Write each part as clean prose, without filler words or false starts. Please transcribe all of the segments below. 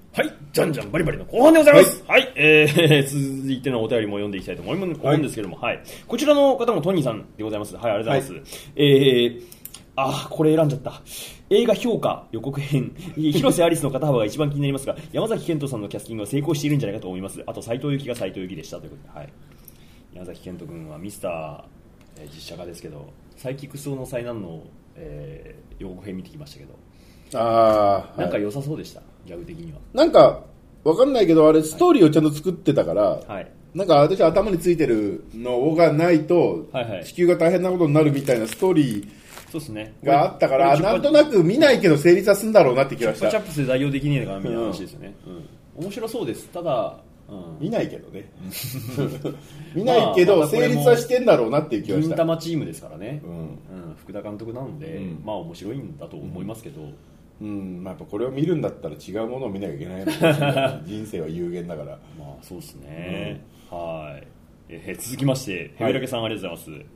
はい、じゃんじゃんバリバリの後半でございます。はい、続いてのお便りも読んでいきたいと思うんですけども、はい、こちらの方もトニーさんでございます。はい、ありがとうございます。これ選んじゃった。映画評価予告編広瀬アリスの片幅が一番気になりますが、山崎賢人さんのキャスティングは成功しているんじゃないかと思います。あと斉藤由貴が斉藤由貴でしたということで、はい、山崎賢人君はミスター、実写化ですけど、サイキクソの災難の、予告編見てきましたけど、なんか良さそうでした、ギャグ的には。 なんかわかんないけど、あれストーリーをちゃんと作ってたから、 はい、 なんか私頭についてるのがないと、地球が大変なことになるみたいなストーリーそうですね、 があったから、なんとなく見ないけど成立はするんだろうなって気がした。 チャップスで代用できねえのかなみたいな話ですよね、面白そうです。ただ、 見ないけどね見ないけど成立はしてんだろうなっていう気がした。 銀玉チームですからね、福田監督なので、まあ面白いんだと思いますけど、 やっぱこれを見るんだったら違うものを見なきゃいけない人生は有限だから。 まあそうですね、はい、続きましてヘベラケさん、ありがとうございます。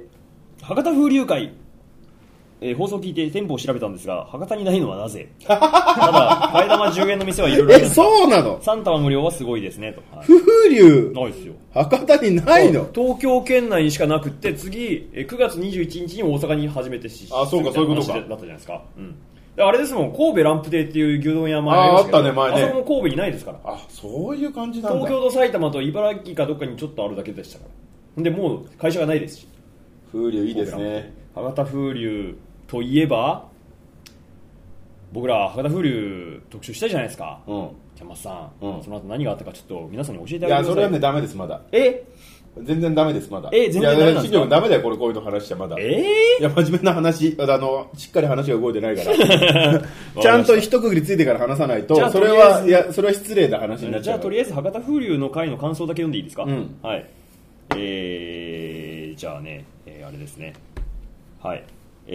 博多風流会、放送を聞いて店舗を調べたんですが、博多にないのはなぜただ替え玉10円の店はいろいろあります。 そうなの 3玉無料はすごいですねと、 風流ないですよ、 博多にないの。 東京圏内にしかなくって、次9月21日に大阪に初めてそうか、そういうことかだったじゃないですか、あれですもん、神戸ランプ亭っていう牛丼屋前あったね、前ね。 あそこも神戸にないですから。 そういう感じなんだ。 東京と埼玉と茨城かどっかにちょっとあるだけでしたから。でもう会社がないですし。 風流いいですね。 博多風流といえば、僕ら博多風流特集したじゃないですか。キャンマスさん、その後何があったかちょっと皆さんに教えてあげてください。 いや、それはね、ダメです、まだ。全然ダメです、まだ。 全然ダメなんですか。 いや、ダメだよ、こういうの話しちゃまだ。いや、真面目な話、しっかり話が動いてないから。ちゃんと一区切りついてから話さないと、それは失礼な話になっちゃう。 じゃあ、とりあえず博多風流の回の感想だけ読んでいいですか。はい。じゃあね、あれですね。はい。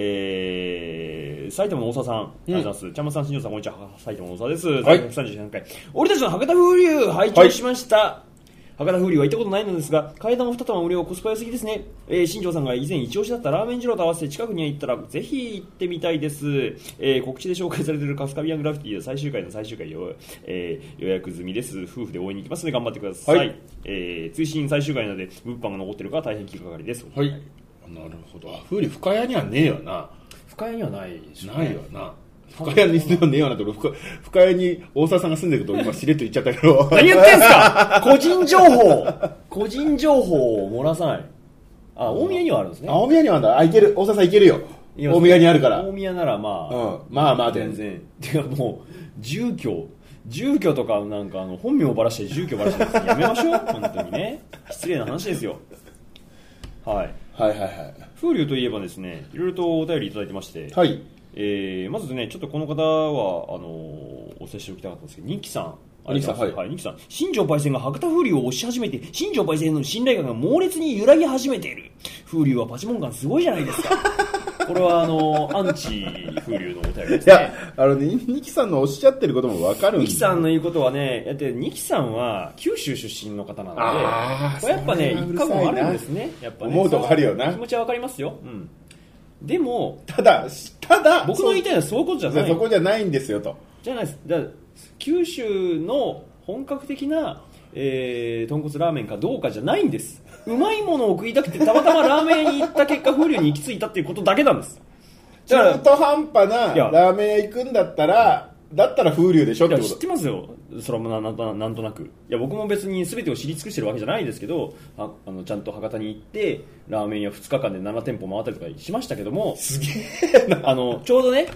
埼玉の大沢さん、ありがとうございます。ちゃんまさん、新庄さん、こんにちは。埼玉の大沢です。第133回。俺たちの博多風流、拝聴しました。博多風流は行ったことないのですが、替え玉2玉無料、コスパ良すぎですね。新庄さんが以前一押しだったラーメン二郎と合わせて近くに行ったらぜひ行ってみたいです。告知で紹介されているカスカビアングラフィティ最終回の最終回予約済みです。夫婦で応援に行きますので頑張ってください。追伸最終回なので物販が残っているか大変気がかりです。 はい。なるほど。風流深谷にはねえよな。 深谷にはないでしょうね。 ないよな。深谷に住んでねえよなと。深谷に大沢さんが住んでることを今しれっと言っちゃったけど。 何言ってんすか個人情報を漏らさない。大宮にはあるんですね。 大宮にはあるんだ。いける。大沢さんいけるよ。大宮にあるから。 大宮ならまあ。 まあ全然。てかもう、住居とかなんか本名をばらして住居ばらしてやめましょう。本当にね。失礼な話ですよ。はい。風流といえばですね、いろいろとお便りいただいてまして。 はい。 まずね、ちょっとこの方はお接しておきたかったんですけど、ニキさん、ニキさん、新庄パイセンが博多風流を推し始めて、新庄パイセンの信頼感が猛烈に揺らぎ始めている。風流はパチモン感すごいじゃないですか。これはアンチ風流のお便りですね。 いや、ニキさんのおっしゃってることも分かるんです。 ニキさんの言うことはね、だってニキさんは九州出身の方なので、これやっぱね、一過もあるんですね。やっぱね、 思うとこあるよな。 気持ちは分かりますよ。でもただ僕の言いたいのはそういうことじゃない。 そこじゃないんですよと。 じゃないです。九州の本格的な、豚骨ラーメンかどうかじゃないんです。うまいものを食いたくてたまたまラーメン屋に行った結果風流に行き着いたっていうことだけなんです。 中途半端なラーメン屋行くんだったら風流でしょってこと。 知ってますよ。それもなんとなく。いや、僕も別に全てを知り尽くしてるわけじゃないですけど、ちゃんと博多に行ってラーメン屋2日間で7店舗回ったりとかしましたけども、 すげえな。 ちょうどね、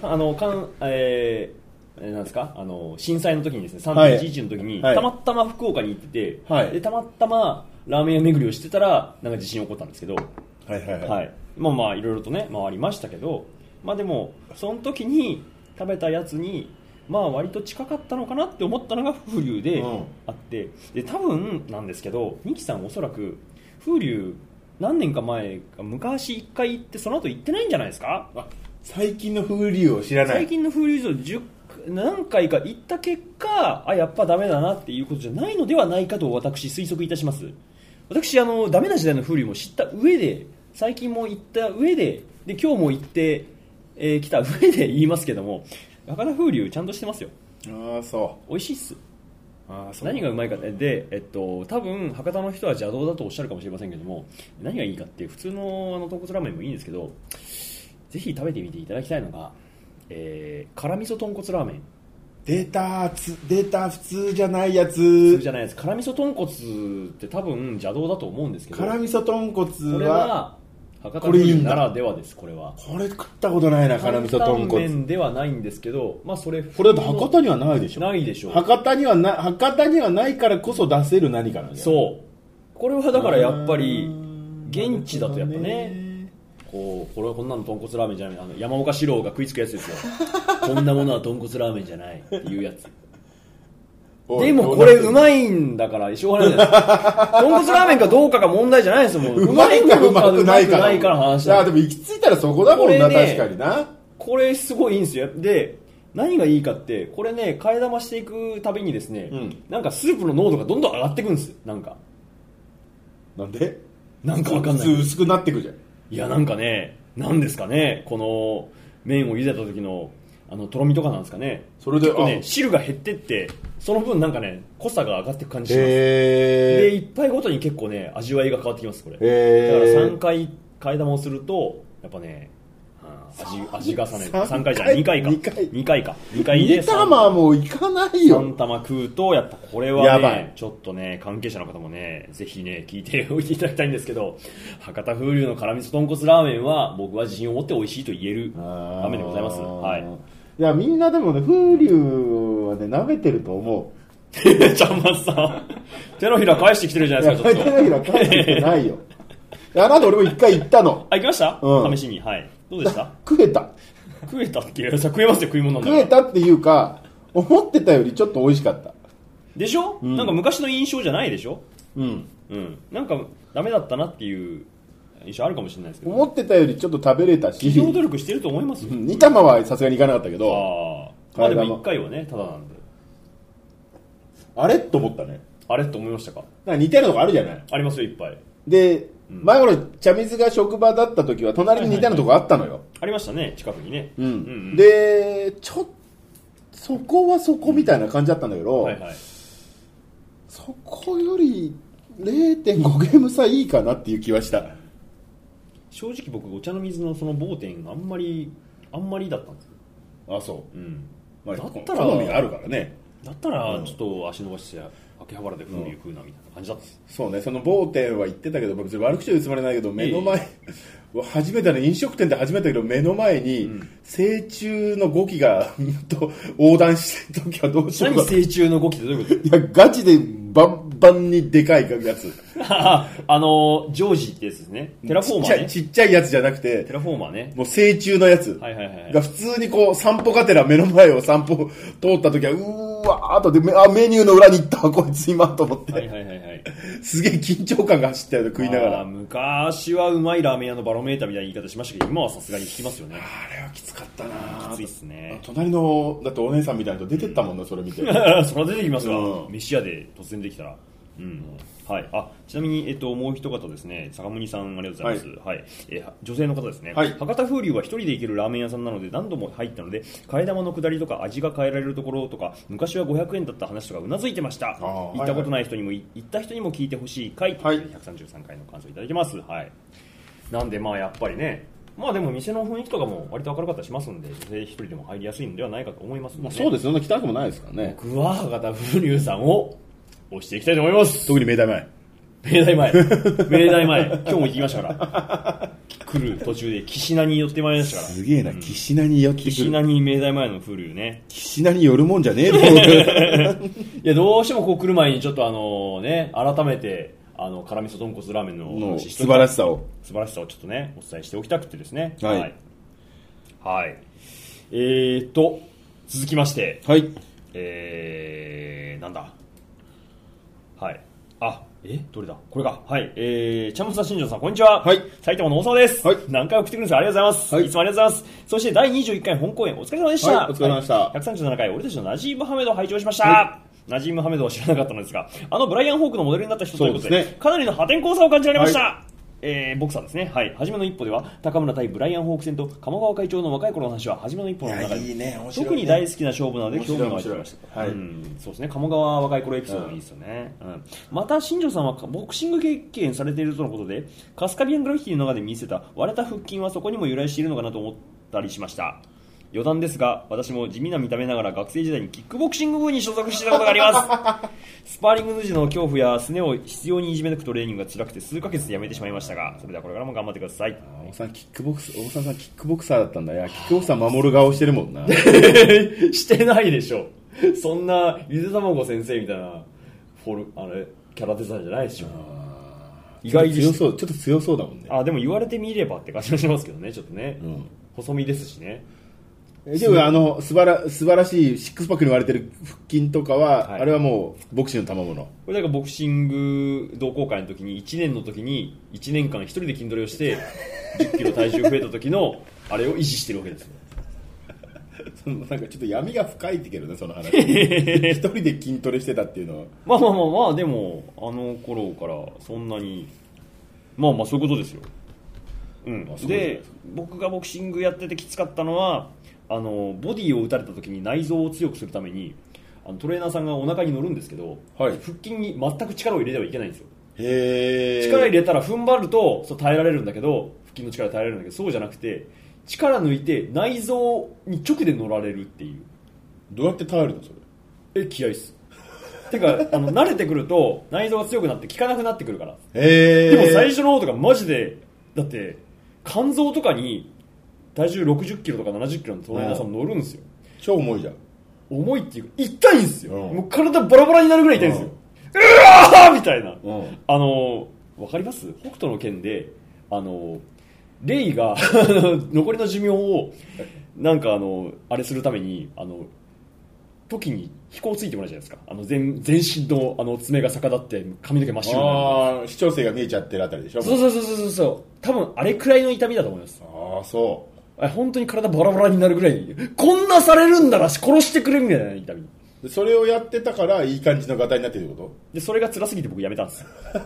なんですか、震災の時にですね、3.11の時に、たまたま福岡に行ってて、でたまたまラーメン屋巡りをしてたらなんか地震起こったんですけど、まあいろいろとね回りましたけど、まあでもその時に食べたやつにまあ割と近かったのかなって思ったのが風流であって、で多分なんですけど、ニキさんおそらく風流何年か前か昔1回行ってその後行ってないんじゃないですか。 最近の風流を知らない。 最近の風流を何回か行った結果、やっぱダメだなっていうことじゃないのではないかと私推測いたします。私ダメな時代の風流も知った上で、最近も行った上で、今日も行ってきた上で言いますけども、博多風流ちゃんとしてますよ。 そう。 美味しいっす。何がうまいかで、多分博多の人は邪道だとおっしゃるかもしれませんけども、何がいいかって普通の豚骨ラーメンもいいんですけど、ぜひ食べてみていただきたいのが、辛味噌豚骨ラーメン。 出た普通じゃないやつ。 普通じゃないやつ。辛味噌豚骨って多分邪道だと思うんですけど、 辛味噌豚骨はこれは博多風ならではです。これ食ったことないな。辛味噌豚骨麺ではないんですけど、まあそれこれだと博多にはないでしょ。 ないでしょう。 博多にはないからこそ出せる何かなんじゃない。 そう。これはだからやっぱり現地だとやっぱね、これはこんなの豚骨ラーメンじゃない、山岡四郎が食いつくやつですよ。こんなものは豚骨ラーメンじゃないっていうやつ。でもこれうまいんだからしょうがないじゃないですか。豚骨ラーメンかどうかが問題じゃないですよ。もううまいかうまくないから話だ。 でも行き着いたらそこだもんな、確かにな。 これすごいいいんですよ。で、何がいいかってこれね、替え玉していくたびにですね、なんかスープの濃度がどんどん上がっていくんですよ。なんでなんかわかんない。 普通薄くなっていくじゃん。 いや、なんかね、なんですかね、この麺を茹でた時のとろみとかなんですかね。 それで結構ね、汁が減ってってその分なんかね、濃さが上がっていく感じします。で、一杯ごとに結構ね、味わいが変わってきます。これだから3回替え玉をするとやっぱね、味が重ねる。3回じゃない、2回か。2回か。2回で 2玉もういかないよ。 3玉食うと、やっぱこれはね、ちょっとね、関係者の方もね、ぜひね、聞いておいていただきたいんですけど、博多風流の辛味噌豚骨ラーメンは、僕は自信を持って美味しいと言えるラーメンでございます。はい。 いや、みんなでもね、風流はね、舐めてると思う。 ちゃんまつさん、手のひら返してきてるじゃないですか、ちょっと。 手のひら返してきてないよ。なんで俺も一回行ったの。 行きました？試しに。はい。どうでした？ 食えたって食えますよ、食い物なんだから。 食えたっていうか、思ってたよりちょっと美味しかった。 でしょ？なんか昔の印象じゃないでしょ？なんかダメだったなっていう印象あるかもしれないですけど。 思ってたよりちょっと食べれたし。 企業努力してると思いますよ。 2玉はさすがにいかなかったけど。 まあでも1回はね、ただなんで。 あれと思ったね。 あれと思いましたか？ なんか似たようなとこあるじゃない？ ありますよ、いっぱい。 で、前頃茶水が職場だった時は隣に似たようなとこあったのよ。 ありましたね、近くにね。 で、そこはそこみたいな感じだったんだけど、そこより 0.5 ゲーム差いいかなっていう気はした。 正直僕、お茶の水のその棒点あんまりだったんですよ。 あ、そう。 まあ、だったら好みがあるからね。 だったらちょっと足伸ばして秋葉原で風流食うなみたいな感じだったんです。 そうね、その棒点は言ってたけど、別に悪口言うつもりないけど、目の前、初めての飲食店で初めてだけど、目の前に成虫の5機が横断してる時はどうしようか。 何成虫の5機ってどういうこと？ いや、ガチでバンバンにでかいやつ。ジョージってやつですね。テラフォーマーね。 ちっちゃいやつじゃなくて、 テラフォーマーね。 もう成虫のやつが普通にこう散歩がてら目の前を散歩通った時は、あとでメニューの裏に行ったこいつ今と思って、すげえ緊張感が走ったよ食いながら。 昔はうまいラーメン屋のバロメーターみたいな言い方しましたけど、今はさすがに聞きますよね。 あれはきつかったな。 きついっすね。 隣のだってお姉さんみたいな人出てったもんな、それ見て。 それは出てきますわ、飯屋で突然できたら。はい。ちなみに、もう一方ですね、坂森さん、ありがとうございます。はい。女性の方ですね。博多風流は一人で行けるラーメン屋さんなので、何度も入ったので、替え玉の下りとか味が変えられるところとか、昔は500円だった話とかうなずいてました。行ったことない人にも、行った人にも聞いてほしい回、133回の感想いただきます。はい。なんで、まあ、やっぱりね、まあでも店の雰囲気とかも割と明るかったりしますんで、女性一人でも入りやすいのではないかと思いますので、 そうですよね、汚くもないですからね。 僕は博多風流さんを押していきたいと思います。 特に明大前。 今日も行ってきましたから来る途中で岸名に寄ってまいりましたから。 すげえな、岸名に寄ってくる。 岸名に明大前の風流ね。 岸名に寄るもんじゃねえのいや、どうしてもこう来る前にちょっと改めて辛味噌豚骨ラーメンの話素晴らしさをちょっとねお伝えしておきたくてですね。はい。続きまして、なんだ、どれだこれか。チャムスタ新庄さん、こんにちは。埼玉の大沢です。何回送ってくるんですか。ありがとうございます。いつもありがとうございます。そして第21回本公演お疲れ様でした。 お疲れ様でした。 137回俺たちのナジームハメドを拝聴しました。ナジームハメドを知らなかったのですが、ブライアン・ホークのモデルになった人ということで、かなりの破天荒さを感じられました。 ボクサーですね。はい。初めの一歩では、高村対ブライアン・ホーク戦と鴨川会長の若い頃の話は、初めの一歩の中で、 いいね、面白いね、 特に大好きな勝負なので、興味が湧きました。 はい。 そうですね。鴨川若い頃エピソードいいですよね。また、新庄さんはボクシング経験されているとのことで、カスカビアングラフィティの中で見せた割れた腹筋はそこにも由来しているのかなと思ったりしました。余談ですが、私も地味な見た目ながら学生時代にキックボクシング部に所属していたことがありますスパーリング時の恐怖やすねを必要にいじめ抜くトレーニングが辛くて数ヶ月でやめてしまいましたが、それではこれからも頑張ってください。 大沢さんキックボクサーだったんだ。いや、キックボクサー守る顔してるもんなしてないでしょ。そんなゆで卵先生みたいなキャラデザインじゃないでしょ。 意外にちょっと強そうだもんね。 でも言われてみればって感じがしますけどね。ちょっとね、細身ですしね。 でも素晴らしいシックスパックに言われてる腹筋とかは、あれはもうボクシングの賜物。 これだからボクシング同好会の時に1年の時に1年間一人で筋トレをして10キロ体重増えた時のあれを維持してるわけですよなんかちょっと闇が深いってけどね、その話一人で筋トレしてたっていうのはまあでもあの頃からそんなにまあそういうことですよ。で僕がボクシングやっててきつかったのはボディを打たれた時に内臓を強くするためにトレーナーさんがお腹に乗るんですけど、腹筋に全く力を入れてはいけないんですよ。力入れたら踏ん張ると耐えられるんだけど、腹筋の力耐えられるんだけど、そうじゃなくて力抜いて内臓に直で乗られるっていう。 どうやって耐えるのそれ？ 気合いっすてか慣れてくると内臓が強くなって効かなくなってくるから。 でも最初の方とかマジでだって肝臓とかに体重60キロとか70キロのトレーナーさん乗るんですよ。 超重いじゃん。 重いっていうか痛いんですよ。もう体バラバラになるぐらい痛いんですよ。うわーみたいな。わかります？北斗の拳でレイが残りの寿命をなんかあれするために時に飛行ついてこないじゃないですか。全身の爪が逆立って髪の毛真っ白になる。 視聴性が見えちゃってるあたりでしょ。 そう多分あれくらいの痛みだと思います。 そう本当に体バラバラになるぐらいこんなされるんだら殺してくれみたいな痛み。 それをやってたからいい感じのガタになってるってこと？ でそれが辛すぎて僕やめたんです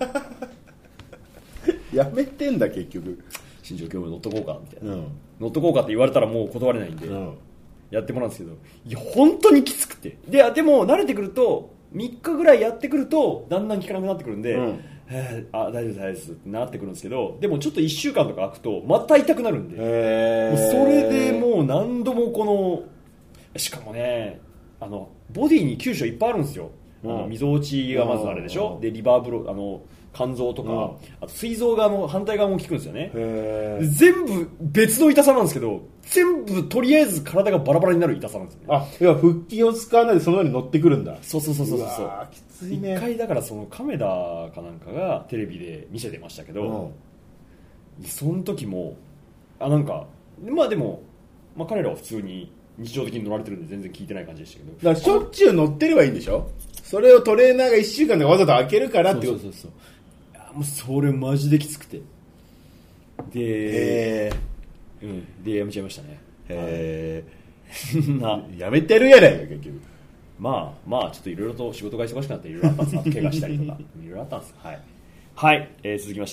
やめてんだ結局。 新庄今日乗っとこうかみたいな、乗っとこうかって言われたらもう断れないんで、やってもらうんですけど、いや本当にきつくて、でも慣れてくると3日ぐらいやってくるとだんだん効かなくなってくるんで、大丈夫ですってなってくるんですけど、でもちょっと1週間とか空くとまた痛くなるんで、もうそれでもう何度もしかもねボディに急所いっぱいあるんですよ。みぞおちがまずあれでしょ、でリバーブロ肝臓とか、あと膵臓側の反対側も効くんですよね。全部別の痛さなんですけど、全部とりあえず体がバラバラになる痛さなんですよね。 要は腹筋を使わないでそのように乗ってくるんだ。 そうきついね。 一回だから亀田かなんかがテレビで見せてましたけど、その時もなんかでも、彼らは普通に日常的に乗られてるんで全然聞いてない感じでしたけど、 だからしょっちゅう乗ってればいいんでしょ。それをトレーナーが1週間でわざと開けるからってこと。 そうもうそれマジできつくて、でやめちゃいましたね。 やめてるやないか結局。 ちょっといろいろと仕事が忙しくなっていろいろあったんです。怪我したりとかいろいろあったんです。はい、続きまして、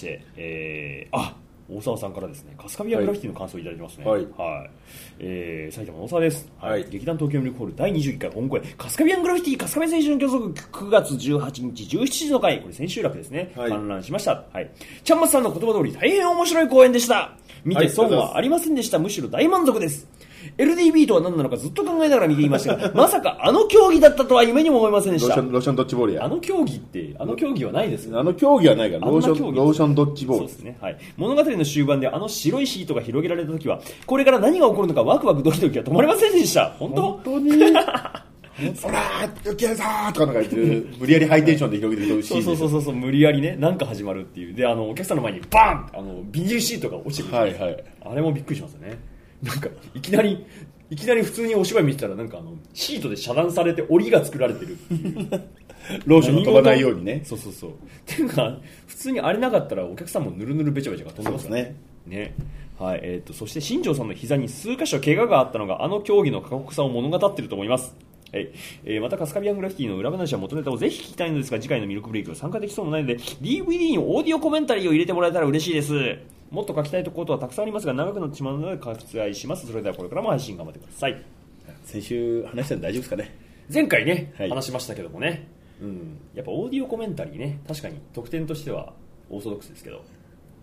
大沢さんからですね、春日部グラフィティの感想をいただいてますね。埼玉の大沢です。劇団東京ミルクホール第21回本公演春日部グラフィティ春日部青春の競争9月18日17時の回、これ千秋楽ですね、観覧しました。ちゃんまつさんの言葉通り大変面白い公演でした。見て損はありませんでした。むしろ大満足です。LDB とは何なのかずっと考えながら見ていましたがまさか競技だったとは夢にも思いませんでした。 ローションドッジボールや。 競技って競技はないです。 競技はないからローションドッジボール。 そうですね。物語の終盤で白いシートが広げられた時はこれから何が起こるのかワクワクドキドキが止まりませんでした。本当にそらーキャサーとかなんか言ってる無理やりハイテンションで広げてるシーン。 そう無理やりね、なんか始まるっていうでお客さんの前にバーンビニールシートが落ちてくる。あれもびっくりしますよね。なんかいきなり普通にお芝居見てたらなんかシートで遮断されて檻が作られてるっていうローションが飛ばないようにね。 そうっていうか普通にあれなかったらお客さんもぬるぬるべちゃべちゃが飛んでますからね。そして新庄さんの膝に数箇所怪我があったのが競技の過酷さを物語っていると思います。 またカスカビアングラフィティの裏話は元ネタをぜひ聞きたいのですが、次回のミルクブレイクは参加できそうもないので DVD にオーディオコメンタリーを入れてもらえたら嬉しいです。もっと書きたいことはたくさんありますが長くなってしまうので割愛します。それではこれからも配信頑張ってください。 先週話したんで大丈夫ですかね。 前回ね、 はい、 話しましたけどもね、やっぱオーディオコメンタリーね、確かに得点としてはオーソドックスですけど。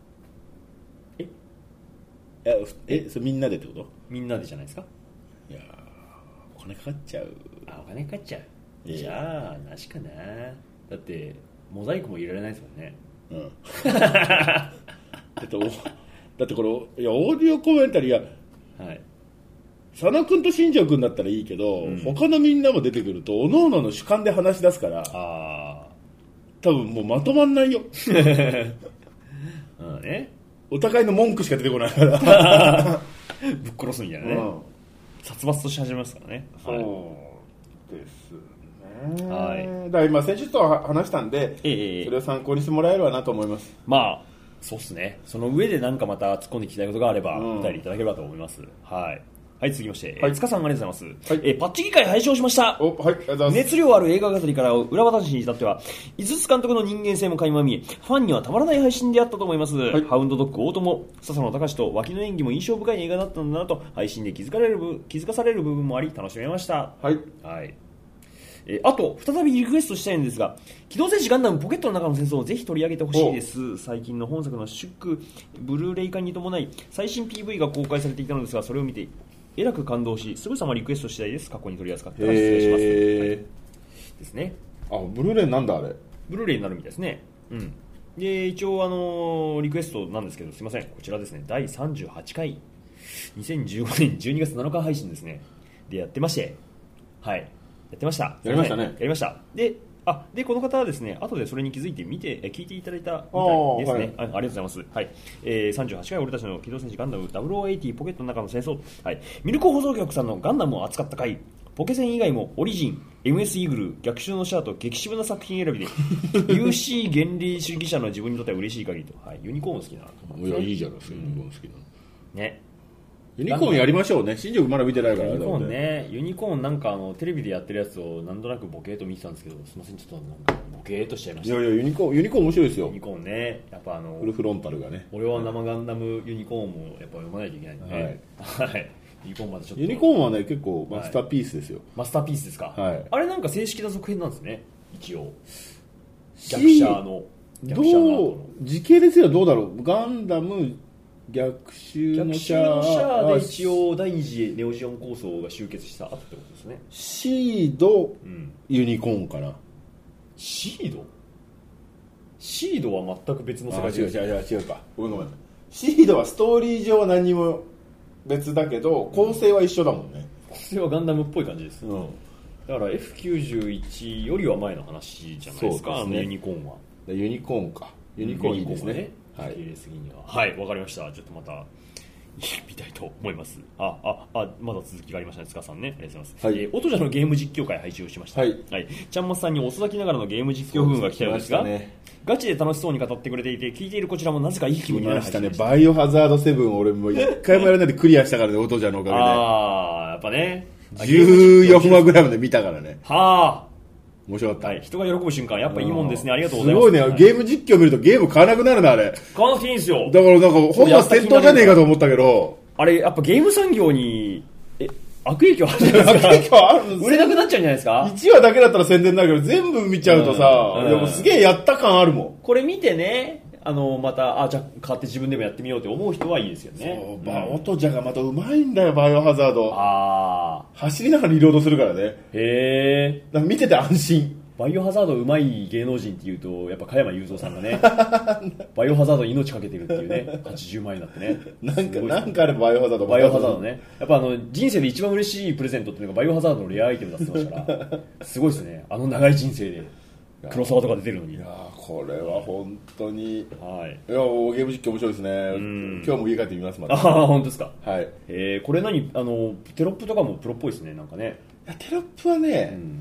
それみんなでってこと？ みんなでじゃないですか。 いやお金かかっちゃう。 お金かかっちゃう。じゃあなしかな。だってモザイクも入れられないですもんね。 だってこれいやオーディオコメンタリー佐野君と新庄君だったらいいけど、他のみんなも出てくると各々の主観で話し出すから多分もうまとまんないよ。お互いの文句しか出てこないからぶっ殺すみたいなね、殺伐とし始めますからね。 そうですね。だから今先週と話したんで、それを参考にしてもらえればなと思います。 まあそうっすね。その上で何かまた突っ込んで聞きたいことがあればお便りいただければと思います。はい、続きまして、塚さんありがとうございます。パッチ議会拝聴しました。熱量ある映画語りから裏話に至っては、井筒監督の人間性も垣間見え、ファンにはたまらない配信であったと思います。ハウンドドッグ大友、笹野隆と脇の演技も印象深い映画だったんだなと、配信で気づかされる部分もあり、楽しめました。あと、再びリクエストしたいんですが、機動戦士ガンダムポケットの中の戦争をぜひ取り上げてほしいです。最近の本作のブルーレイ化に伴い、最新 PV が公開されていたのですが、それを見て、えらく感動し、すぐさまリクエストしたいです。過去に取り扱ったら失礼します。ですね。 ブルーレイなんだあれ。 ブルーレイになるみたいですね。で、一応リクエストなんですけど、すいません。こちらですね。第38回、2015年12月7日配信ですね。で、やってまして。やってました。 やりましたね。 やりました。で、この方はですね、後でそれに気づいて聞いていただいたみたいですね。ありがとうございます。38回俺たちの機動戦士ガンダム0080ポケットの中の戦争。ミルク放送局さんのガンダムを扱った回。ポケセン以外もオリジン、MS イーグル、逆襲のシャアと激渋な作品選びでUC 原理主義者の自分にとっては嬉しい限りと。ユニコーン好きな。 いや、いいじゃないですか、ユニコーン好きな。 ね。 ユニコーンやりましょうね。新庄まだ見てないから。 ユニコーンね。ユニコーンなんかテレビでやってるやつをなんとなくボケーと見てたんですけど、すみません、ちょっとボケーとしちゃいました。 いやユニコーン面白いですよ。 ユニコーンね。やっぱフルフロンタルがね。 俺は生ガンダムユニコーンもやっぱ読まないといけないんでね。ユニコーンまだちょっと。 ユニコーンはね、結構マスターピースですよ。 マスターピースですか。あれなんか正式な続編なんですね。一応。逆者の時系列ではどうだろう。ガンダム逆襲のシャアで一応第二次ネオジオン構想が集結した後ってことですね。 シード、ユニコーンかな。 シードは全く別の世界。 違うか。ごめん。シードはストーリー上は何も別だけど構成は一緒だもんね。 構成はガンダムっぽい感じです。だから F91 よりは前の話じゃないですか。ユニコーンは。 ユニコーンか。ユニコーンいいですね。 わかりました。ちょっとまた見たいと思います。まだ続きがありましたね、塚さんね。ありがとうございます。音じゃのゲーム実況会配信をしました。ちゃんまつさんに遅咲きながらのゲーム実況部分が来たようですが、ガチで楽しそうに語ってくれていて、聞いているこちらもなぜかいい気分になる配信でした。 バイオハザード7俺も一回もやらないでクリアしたからね、音じゃのおかげで。 やっぱね。 14話ぐらいまで見たからね。面白かった。 人が喜ぶ瞬間、やっぱいいもんですね。ありがとうございます。 すごいね。ゲーム実況見るとゲーム買わなくなるな、あれ。 買わなくていいんですよ。 だからなんか、本末転倒じゃねえかと思ったけど。 あれ、やっぱゲーム産業に、悪影響あるじゃないですか。悪影響あるんです。売れなくなっちゃうんじゃないですか。 1話だけだったら宣伝になるけど、全部見ちゃうとさ、でもすげえやった感あるもん。 これ見てね、また、じゃあ買って自分でもやってみようって思う人はいいですよね。 音じゃがまたうまいんだよ、バイオハザード。走りながらリロードするからね。だから見てて安心。 バイオハザードうまい芸能人っていうとやっぱ加山雄三さんがねバイオハザードに命かけてるっていうね80万円になってねなんかあれバイオハザードねやっぱ人生で一番嬉しいプレゼントっていうのがバイオハザードのレアアイテムだって言ってましたからすごいですね長い人生で黒沢とか出てるのに。 いやこれは本当に、いやゲーム実況面白いですね。今日も家帰ってみますまた。 本当ですか。 はいこれ何テロップとかもプロっぽいですねなんかね。 いやテロップはね、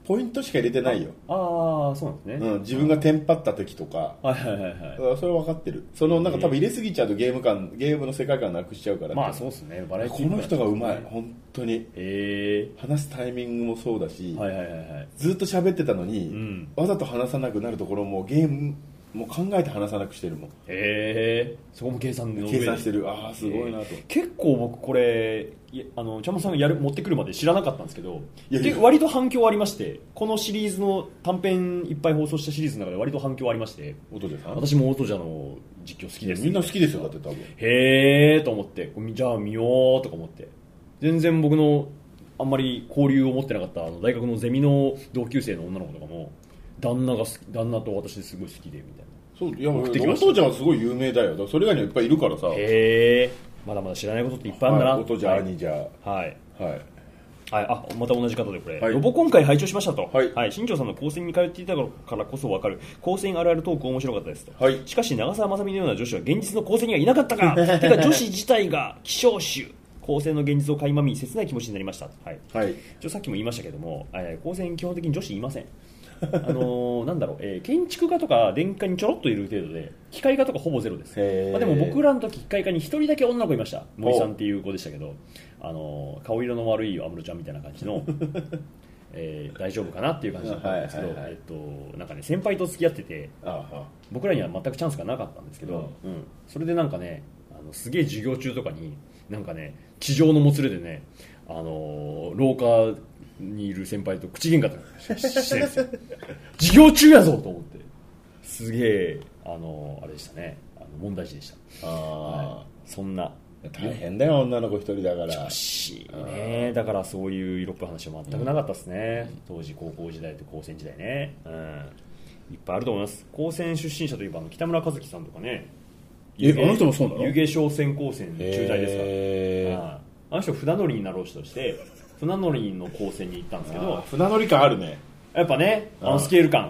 ポイントしか入れてないよ。 ああ、そうなんですね。 うん、自分がテンパった時とか。 はいはいはいはい。 それは分かってる。なんか多分入れすぎちゃうとゲームの世界観なくしちゃうから。 まあそうですね。バラエティこの人がうまい、本当に。話すタイミングもそうだし、 はいはいはいはい。 ずっと喋ってたのに、わざと話さなくなるところもゲームもう考えて話さなくしてるもん。 そこも計算の上で計算してる。ああすごいなと。 結構僕これちゃんまさんが持ってくるまで知らなかったんですけど、割と反響ありまして、このシリーズの短編いっぱい放送したシリーズの中で割と反響ありまして、私もオトジャの実況好きです。 みんな好きですよ、だって多分。 へーと思って、じゃあ見ようとか思って、全然僕のあんまり交流を持ってなかった大学のゼミの同級生の女の子とかも旦那と私すごい好きでみたいな。 そういや、お父ちゃんはすごい有名だよ。だからそれ以外にはいっぱいいるからさ。 まだまだ知らないことっていっぱいあるんだな。 お父ちゃん、兄じゃ。 はいはい。 また同じ方でこれ、ロボコン会拝聴しましたと。新庄さんの高専に通っていたからこそ分かる高専あるあるトーク面白かったですと。しかし長澤まさみのような女子は現実の高専にはいなかったかてか女子自体が希少種高専の現実を垣間見切ない気持ちになりました。さっきも言いましたけども、高専基本的に女子いません。なんだろう、建築家とか電化にちょろっといる程度で機械科とかほぼゼロです。でも僕らの時機械科に一人だけ女の子いました。森さんっていう子でしたけど、顔色の悪い安室ちゃんみたいな感じの大丈夫かなっていう感じだったんですけど、なんかね先輩と付き合ってて僕らには全くチャンスがなかったんですけど、それでなんかねすげえ授業中とかになんかね地上のもつれでね廊下にいる先輩と口喧嘩とかしてるんですよ。授業中やぞと思って、すげえあれでしたね、問題児でした。そんな大変だよ、女の子一人だから。 女子ね、だからそういう色っぽい話は全くなかったですね、当時高校時代と高専時代ね、いっぱいあると思います。高専出身者といえば北村和樹さんとかね。 あの人もそうなの？ 湯気商船高専中大ですから、あの人船乗りになろうとして船乗りの高専に行ったんですけど、 船乗り感あるね、 やっぱね、スケール感、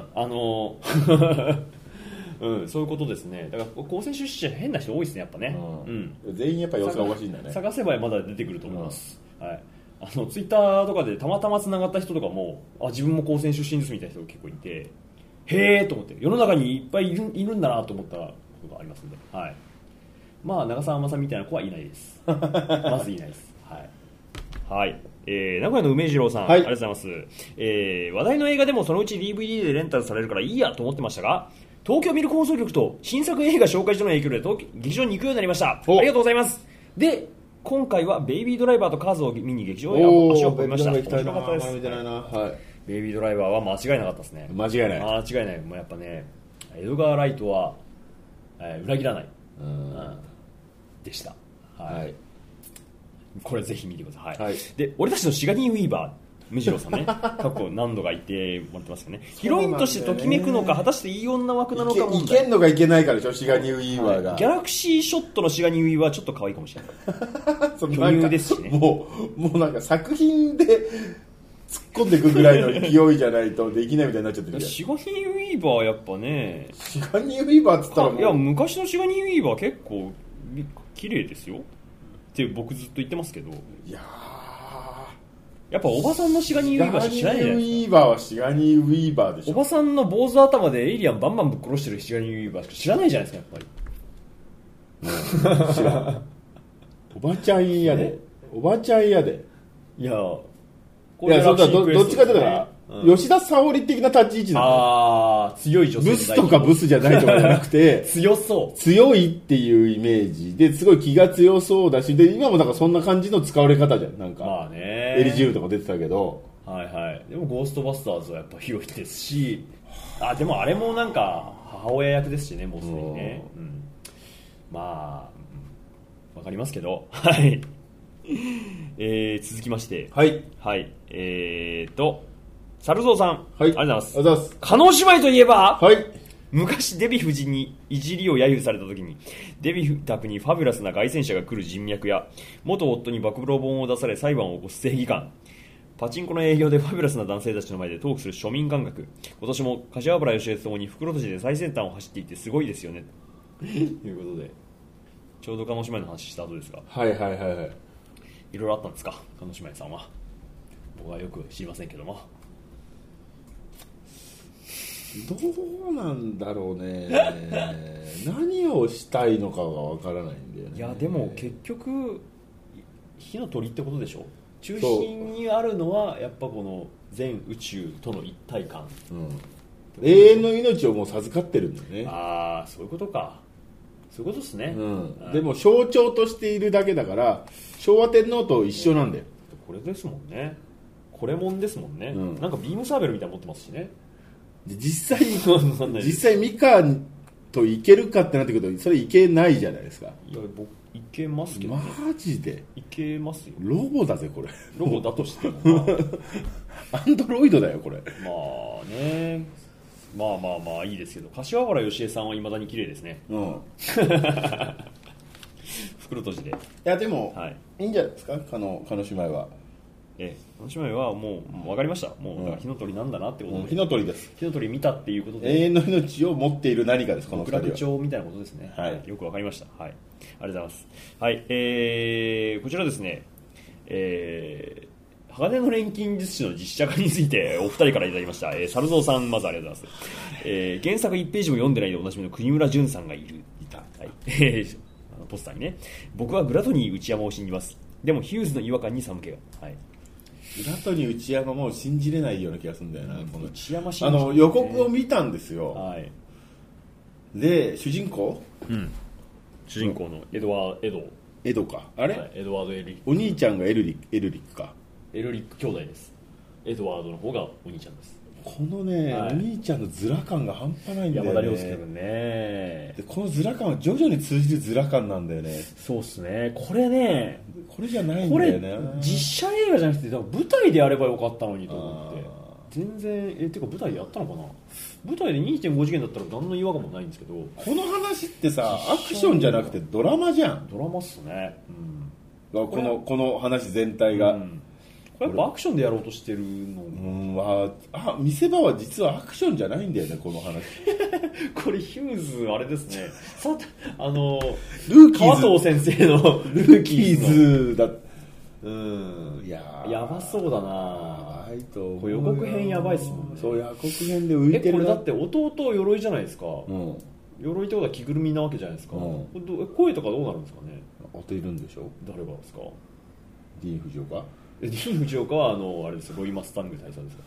そういうことですね。だから高専出身者変な人多いですね、やっぱね。 全員やっぱ様子がおかしいんだよね。 探せばまだ出てくると思います。ツイッターとかでたまたまつながった人とかも自分も高専出身ですみたいな人が結構いて、へーと思って、世の中にいっぱいいるんだなと思ったことがありますので、まあ長澤まさみみたいな子はいないです。まずいないです。名古屋の梅次郎さん、ありがとうございます。話題の映画でもそのうち DVD でレンタルされるからいいやと思ってましたが、東京ミルク放送局と新作映画紹介所の影響で劇場に行くようになりました。ありがとうございます。で、今回はベイビードライバーとカーズを見に劇場へ足を運びました。面白かったです。ベイビードライバーは間違いなかったですね。 間違いない。 もうやっぱね、エドガー・ライトは、裏切らない、でした。これぜひ見てください。で、俺たちのシガニー・ウィーバー、ムジローさんね、過去何度か言ってもらってますよね。ヒロインとしてときめくのか、果たしていい女枠なのか問題。 いけんのかいけないかでしょ、シガニー・ウィーバーが。 ギャラクシーショットのシガニー・ウィーバーはちょっと可愛いかもしれない。巨乳ですしね。 もうなんか作品で突っ込んでいくぐらいの勢いじゃないとできないみたいになっちゃってる。 シガニー・ウィーバーはやっぱね、 シガニー・ウィーバーって言ったらもう、 いや昔のシガニー・ウィーバー結構綺麗ですよって僕ずっと言ってますけど、 いややっぱおばさんのシガニー・ウィーバーしか知らないじゃないですか。 シガニー・ウィーバーはシガニー・ウィーバーでしょ。 おばさんの坊主頭でエイリアンバンバンぶっ殺してるシガニー・ウィーバーしか知らないじゃないですか、やっぱり。 知らん。おばちゃんやで。おばちゃんやで。 いやそうだ、どっちかというと、吉田沙保里的な立ち位置なんだよ。 強い女性ブスとかブスじゃないとかじゃなくて、強いっていうイメージで、すごい気が強そうだし、で、今もなんかそんな感じの使われ方じゃん。なんか、エリジウムとか出てたけど。 でもゴーストバスターズはやっぱ広いですし、でもあれもなんか母親役ですしね、もうすでにね。まあ、わかりますけど、続きまして、猿蔵さん、ありがとうございます。叶姉妹といえば、昔デヴィ夫人にいじりを揶揄された時に、デヴィ宅にファビュラスな凱旋者が来る人脈や、元夫に暴露本を出され裁判を起こす正義感、パチンコの営業でファビュラスな男性たちの前でトークする庶民感覚、今年も柏原芳恵とともに袋とじで最先端を走っていてすごいですよねということで、ちょうど叶姉妹の話した後ですが、いろいろあったんですか、叶姉妹さんは。僕はよく知りませんけども。 どうなんだろうね何をしたいのかがわからないんだよね。 いやでも結局火の鳥ってことでしょ。中心にあるのはやっぱこの全宇宙との一体感、 永遠の命をもう授かってるんだね。 ああそういうことか。そういうことですね、 でも象徴としているだけだから昭和天皇と一緒なんだよ。 これですもんね。これもんですもんね、なんかビームサーベルみたいなの持ってますしね。 実際ミカといけるかってなってくるとそれいけないじゃないですか。 いや僕いけますけど、ね、 マジでいけますよ。 ロボだぜこれ。 ロボだとしてもアンドロイドだよこれ。 まあね、まあいいですけど、柏原芳恵さんはいまだに綺麗ですね。袋閉じで。いやでも、いいんじゃないですか、鹿野姉妹は。 鹿野姉妹はもう分かりました。もうだから火の鳥なんだなってことで、 火の鳥です。 火の鳥見たっていうことで、 永遠の命を持っている何かです。この2人は極楽鳥みたいなことですね。よく分かりました。ありがとうございます。こちらですね、鋼の錬金術師の実写化についてお二人からいただきました。猿蔵さん、まずありがとうございます。原作1ページも読んでないでおなじみの国村淳さんがいた。ポスターにね、僕はグラトニー内山を信じます。でもヒューズの違和感に寒気が。 グラトニー内山もう信じれないような気がするんだよな。この内山信じて、ね、 予告を見たんですよ。で主人公、 主人公のエドかあれ、 エドワード・エルリック。 お兄ちゃんがエルリックか。 エルリック兄弟です。エドワードの方がお兄ちゃんです。 このね、お兄ちゃんのズラ感が半端ないんだよね。 山田涼介君ね。 でこのズラ感は徐々に通じるズラ感なんだよね。 そうっすね。これね、 これじゃないんだよね。 これ実写映画じゃなくて舞台でやればよかったのにと思って。全然てか舞台でやったのかな。舞台で 2.5 次元だったら何の違和感もないんですけど、 この話ってさアクションじゃなくてドラマじゃん。 ドラマっすね、 この話全体が、 これやっぱアクションでやろうとしてるの。 見せ場は実はアクションじゃないんだよねこの話これヒューズあれですね、 ルーキーズ川藤先生のルーキーズだ。 やばそうだな。これ予告編やばいっすもんね。 そう予告編で浮いてる。 これだって弟鎧じゃないですか、鎧ってことは着ぐるみなわけじゃないですか、声とかどうなるんですかね。 当てるんでしょ。誰がですか。ディーン・フジオカ。 ディーン・フジオカはあれですよ、ロイ・マスタング大佐ですか。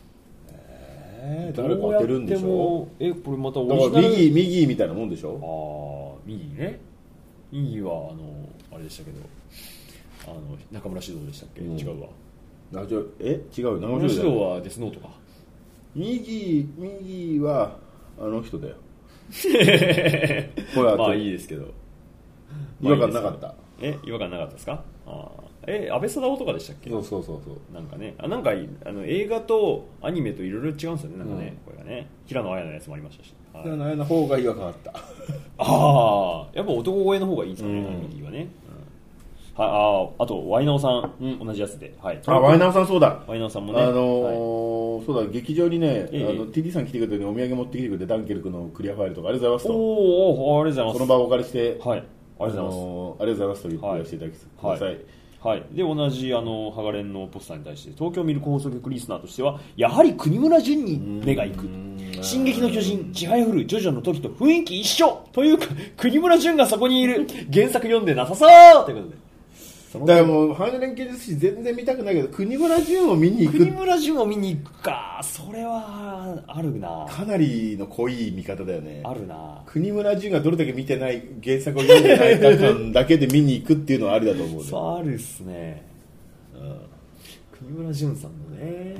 誰か当てるんでしょ。 これまたオリジナルミギーみたいなもんでしょ。 ミギーね。ミギーはあれでしたけど、中村獅童でしたっけ。違うわ。 違う。 中村獅童はデスノートか。 ミギーはあの人だよまあいいですけど、 違和感なかった。 違和感なかったですか。安倍貞夫とかでしたっけ。 そうなんかね、なんか映画とアニメといろいろ違うんですよね。なんかね、これがね、平野綾のやつもありましたし、 平野綾の方が違和感あった。 やっぱ男声の方がいいんですかね、ミギーはね。あとワイナオさん、同じやつで、ワイナオさん、そうだ、 ワイナオさんもね、 そうだ、劇場にね、TD さん来てくれたのにお土産持ってきてくれて、ダンケルクのクリアファイルとかありがとうございますと。 ありがとうございます。 その場をお借りして、 ありがとうございます。 ありがとうございますと言ってしていただきください。 で同じハガレンのポスターに対して東京ミルク放送局リスナーとしてはやはり国村淳に目が行く。進撃の巨人、ちはやふるジョジョの時と雰囲気一緒というか、国村淳がそこにいる。原作読んでなさそうということで、 だからもう鋼の錬金術師全然見たくないけど国村淳を見に行く。 国村淳を見に行くか、それはあるな。 かなりの濃い見方だよね。 あるな。 国村淳がどれだけ見てない、原作を読んでないか感だけで見に行くっていうのはありだと思う、ね、 そうあるっすね、国村淳さんのね、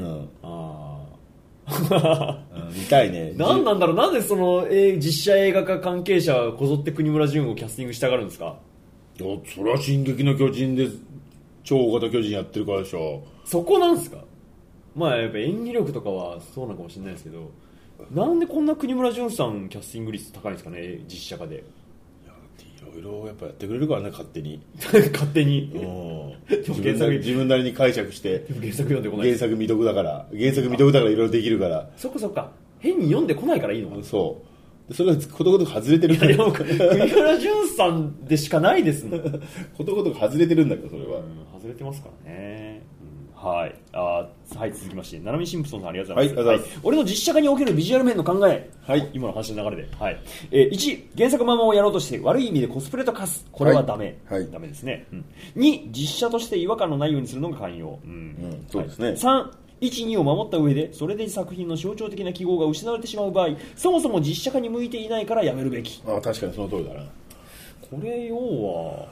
見たいね。 なんだろう、なんでその、実写映画化関係者こぞって国村淳をキャスティングしたがるんですか。 それは進撃の巨人で超大型巨人やってるからでしょ。 そこなんですか。まあやっぱ演技力とかはそうなのかもしれないですけど、なんでこんな国村淳さんキャスティング率高いんですかね、実写化で。 いろいろやっぱやってくれるからね、勝手に勝手に自分なりに解釈して。 原作読んでこない。 原作未読だからいろいろできるから。 そっか変に読んでこないからいいのかな。 そうそれはことごとく外れてる。 国村淳さんでしかないですね。 ことごとく外れてるんだけど、それは、 外れてますからね、 はい。はい、続きまして、ナナミシンプソンさんありがとうございます。はい、俺の実写化におけるビジュアル面の考え。はい。今の話の流れで。はい。1、原作ままをやろうとして悪い意味でコスプレと化す。これはダメ。はい。ダメですね。2、実写として違和感のないようにするのが寛容。 そうですね。 3、1、2を守った上で、それで作品の象徴的な記号が失われてしまう場合、そもそも実写化に向いていないからやめるべき。 確かにその通りだな。 これ、要は、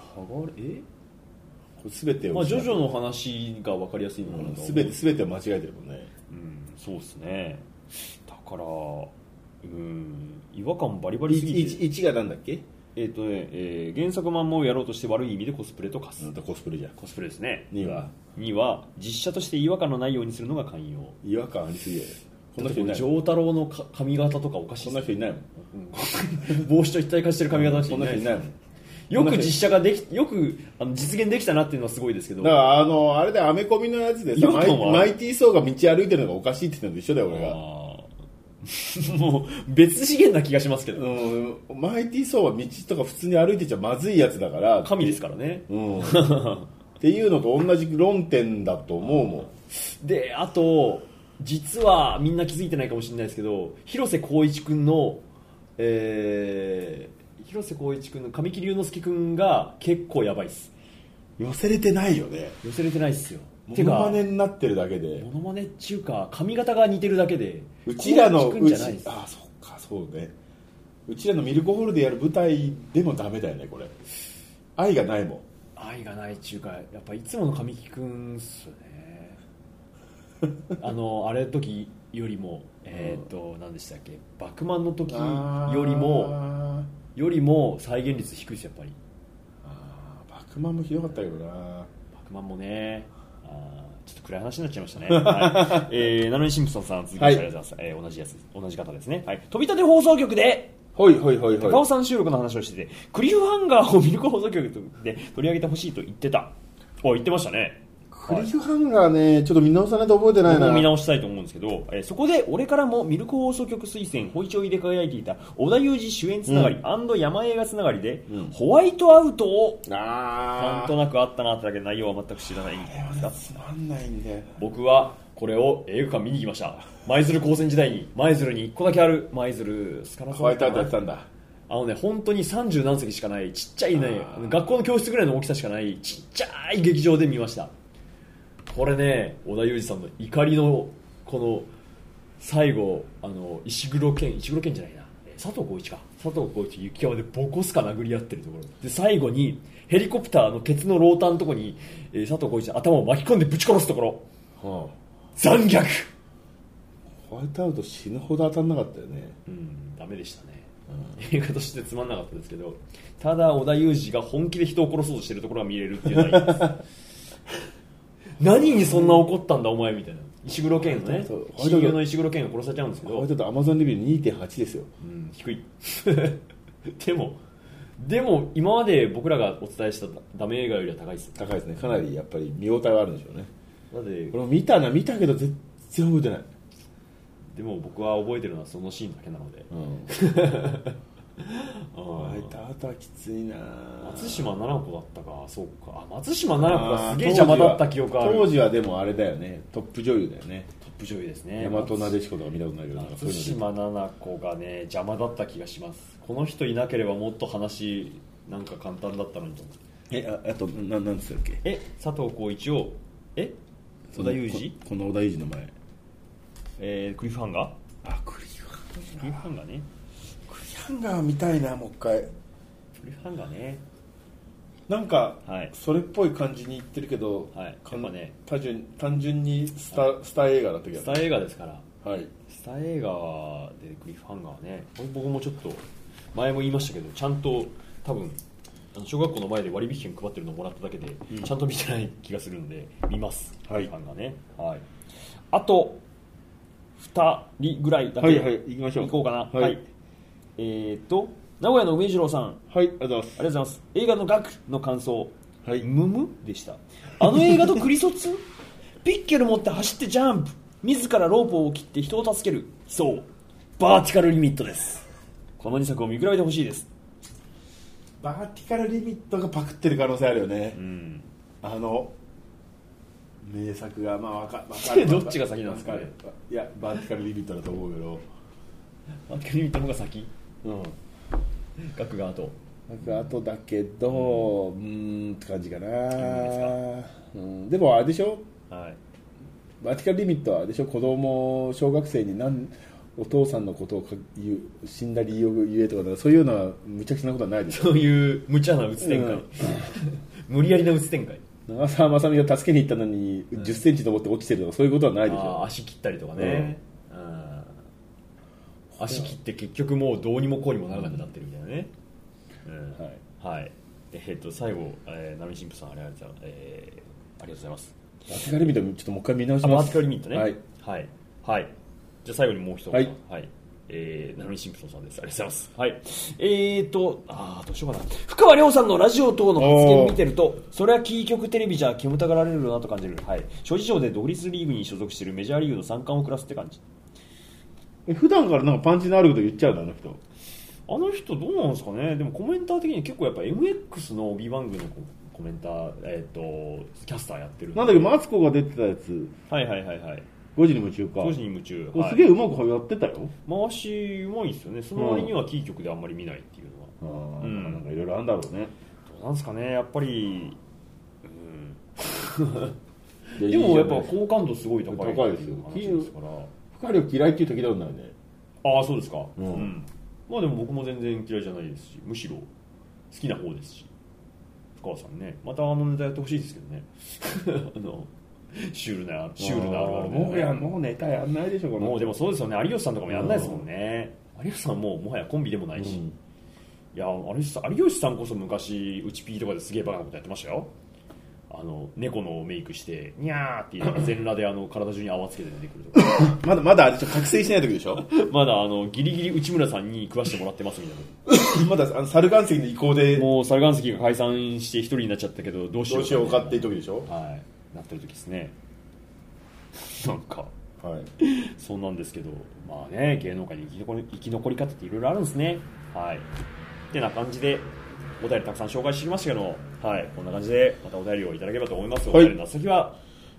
すべてを、ジョジョの話が分かりやすいのかなと。 すべてを間違えてるもんね。 そうですね。だから、違和感バリバリすぎて。 1がなんだっけ？ 原作まんまをやろうとして悪い意味でコスプレと化す。 コスプレじゃん。 コスプレですね。 2 は実写として違和感のないようにするのが寛容。 違和感ありすぎる。 この人いない。丈太郎の髪型とかおかしい。 こんな人いないもん。 帽子と一体化してる髪型の人いないもん。よく実写がよく実現できたなっていうのはすごいですけど。 だからあれでアメコミのやつでさ、マイティー・ソーが道歩いてるのがおかしいって言ったのと一緒だよ俺が。 もう別次元な気がしますけど。 マイティー・ソーは道とか普通に歩いてちゃまずいやつだから。 神ですからね。 っていうのと同じ論点だと思うもん。 で、あと実はみんな気づいてないかもしれないですけど、広瀬光一君の広瀬光一君の神木隆之介君が結構やばいっす。 寄せれてないよね。 寄せれてないっすよ。 モノマネになってるだけで。 モノマネっていうか髪型が似てるだけで。 うちらのそっかそうね。うちらのミルクホールでやる舞台でもダメだよねこれ。愛がないもん。 愛がないっていうかやっぱいつもの神木君っすよね。あれ時よりも何でしたっけ、バクマンの時よりも再現率低いです。やっぱりバクマンもひどかったけどな。 バクマンもね、ちょっと暗い話になっちゃいましたね。はい、ナノニシンプソンさん続きましてありがとうございます。同じ方ですね。はい、飛び立て放送局で高尾さん収録の話をしてて、クリフハンガーをミルク放送局で取り上げてほしいと言ってましたね。 クリフハンガーね、ちょっと見直さないと覚えてないな。 見直したいと思うんですけど、そこで俺からもミルク放送局推薦ホイチョイで輝いていた織田裕二主演つながり、山映画つながりで、ホワイトアウトをなんとなくあったなってだけで内容は全く知らないんですか。 つまんないんだよ。 僕はこれを映画館見に行きました。舞鶴高専時代に舞鶴に1個だけある舞鶴スカラソホワイトアウトやってたんだ。 本当に30何席しかないちっちゃいね、学校の教室ぐらいの大きさしかないちっちゃい劇場で見ました。これね、織田裕二さんの怒りのこの最後、石黒賢じゃないな、佐藤浩市雪山でボコスカ殴り合ってるところで、最後にヘリコプターのケツのローターのところに、佐藤浩市の頭を巻き込んでぶち殺すところ、残虐。 ホワイトアウト死ぬほど当たんなかったよね。 ダメでしたね。映画としてつまんなかったですけど、ただ織田裕二が本気で人を殺そうとしてるところが見れるっていうのはいいです何にそんな怒ったんだお前みたいな。石黒賢のね、親友の石黒賢が殺されちゃうんですけど、 ホワイトアウトアマゾンレビュー 2.8 ですよ。 低いでも今まで僕らがお伝えしたダメ映画よりは高いです。 高いですね。かなりやっぱり見応えはあるんでしょうね。 なんでこれ見たけど全然覚えてない。 でも僕は覚えてるのはそのシーンだけなので、 ホワイトアウトはきついな。 松島菜々子だったか。そうか、松島菜々子がすげえ邪魔だった記憶ある。 当時はでもあれだよね、トップ女優だよね。 トップ女優ですね。 大和なでしことか見たことないけど、 松島菜々子がね邪魔だった気がします。この人いなければもっと話なんか簡単だったのにと思って。 あとなんつったっけ、 佐藤浩市を織田裕二、 この織田裕二の前、クリフハンガー、 クリフハンガーね。 クリフハンガー見たいな、もう一回。 クリフハンガーね、 なんか、それっぽい感じに言ってるけど、 やっぱね、 単純にスター映画だったけど、 スター映画ですから、 スター映画でクリフハンガーね、僕もちょっと前も言いましたけど、ちゃんと多分小学校の前で割引券配ってるのをもらっただけで、ちゃんと見てない気がするので見ます、クリフハンガーね。あと2人ぐらいだけ行こうかな。名古屋の梅次郎さん、 ありがとうございます。映画の額の感想、ムムでした。映画とクリソツピッケル持って走ってジャンプ、自らロープを切って人を助ける、そうバーティカルリミットです。この2作を見比べてほしいです。 バーティカルリミットがパクってる可能性あるよね。 名作がまあわかるどっちが先なんですかね。 いやバーティカルリミットだと思うけど、 バーティカルリミットの方が先、学が後だけどって感じかな。でもあれでしょ、バーティカルリミットはあれでしょ、子供小学生にお父さんのことを言う死んだ理由を言えとか、そういうのはむちゃくちゃなことはないでしょ。 そういう無茶なうつ展開、無理やりなうつ展開。 長澤まさみが助けに行ったのに10センチ登って落ちてるとか、そういうことはないでしょ。 足切ったりとかね、足切って結局もうどうにもこうにもならなくなってるみたいなね。はい。最後、ナミシンプさんありがとうございます。 バーティカルリミットちょっともう一回見直します。 バーティカルリミットね。はい。じゃあ最後にもう一つ。ナミシンプソンさんです。ありがとうございます。はい。どうしようかな。深川亮さんのラジオ等の発言を見てると、それはキー局テレビじゃ煙たがられるなと感じる。はい。諸事情で独立リーグに所属しているメジャーリーグの三冠をクラスって感じ。 普段からなんかパンチのあること言っちゃうの、 あの人どうなんですかね。でもコメンター的に結構やっぱ MX の帯番組のコメンター、キャスターやってる。 なんだっけ、マツコが出てたやつ。 はい。 5時に夢中か。 5時に夢中。 すげえうまくやってたよ。 回しうまいですよね。その割にはキー局であんまり見ないっていうのは。 なんかいろいろあるんだろうね。 どうなんですかね、やっぱり。でもやっぱ好感度すごい高いですよ。深亮嫌いっていう時だろうね。 そうですか。まあでも僕も全然嫌いじゃないですし、むしろ好きな方ですし。深川さんね、またネタやってほしいですけどね。シュールなあるあるね。 もうネタやんないでしょ、 もうでもそうですよね。有吉さんとかもやんないですもんね。有吉さんももはやコンビでもないし。いや、有吉さんこそ昔うちピーとかですげえバカなことやってましたよ。猫のメイクしてニャーっていう全裸で体中に泡つけて出てくるとか。 まだ覚醒してない時でしょ。 まだギリギリ内村さんに食わしてもらってますみたいな。 まだ猿岩石の移行でもう猿岩石が解散して一人になっちゃったけどどうしようかっていう時でしょ。 なってる時ですね。なんかそうなんですけど、まあね、芸能界に生き残り方っていろいろあるんですね。ってな感じでお便りたくさん紹介してきましたけど、こんな感じでまたお便りをいただければと思います。お便りの先は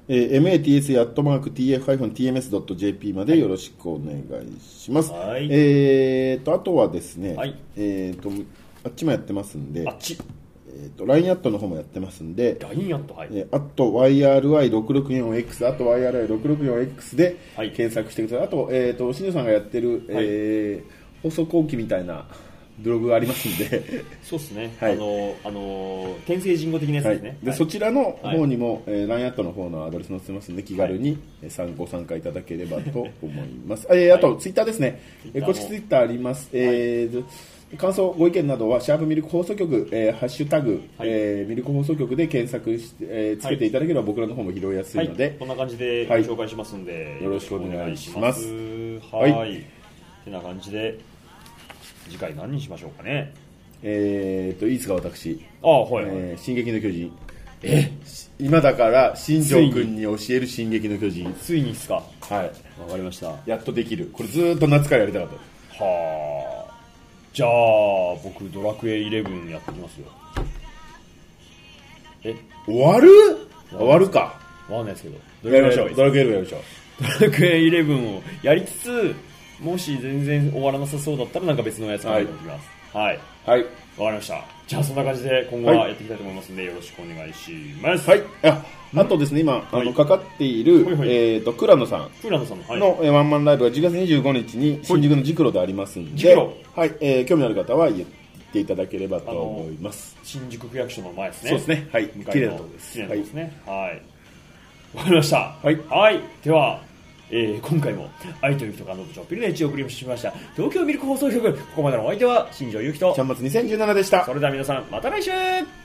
matsa@tf-tms.jp までよろしくお願いします。あとはですね、あっちもやってますんで、LINE アットの方もやってますんで、 LINE アット、 あと YRI664X、あと YRI664X で検索してください。あと、新庄さんがやってる、放送後期みたいなブログがありますんでそうですね、天聖人語的なやつですね。 でそちらの方にも、LINE アットの方のアドレス載せてますんで、気軽にご参加いただければと思います。あとツイッターですね、公式ツイッターあります。感想ご意見などはシャープミルク放送局、ハッシュタグ、ミルク放送局で検索して、つけていただければ僕らの方も拾いやすいので、 こんな感じでご紹介しますんで、 よろしくお願いします。 てな感じで次回何にしましょうかね。 いいですか、私。進撃の巨人。今だから新庄君に教える進撃の巨人。 ついにですか。わかりました。 やっとできる。これずーっと夏からやりたかった。 じゃあ僕ドラクエ11やってきますよ。 終わるか。 わかんないですけど。ドラクエ11やりましょう。ドラクエ11をやりつつ、もし全然終わらなさそうだったらなんか別のやつからやってきます。わかりました。じゃあそんな感じで今後はやっていきたいと思いますので、よろしくお願いします。 あとですね、今かかっている倉野さんのワンマンライブが10月25日に新宿のジクロでありますんで、興味のある方は言っていただければと思います。 新宿区役所の前ですね。 そうですね。綺麗なところです。 わかりました。では今回も愛と勇気と感動とちょっぴりの一を送りしました東京ミルク放送局、ここまでのお相手は新庄ゆうきとちゃんまつ2017でした。 それでは皆さんまた来週。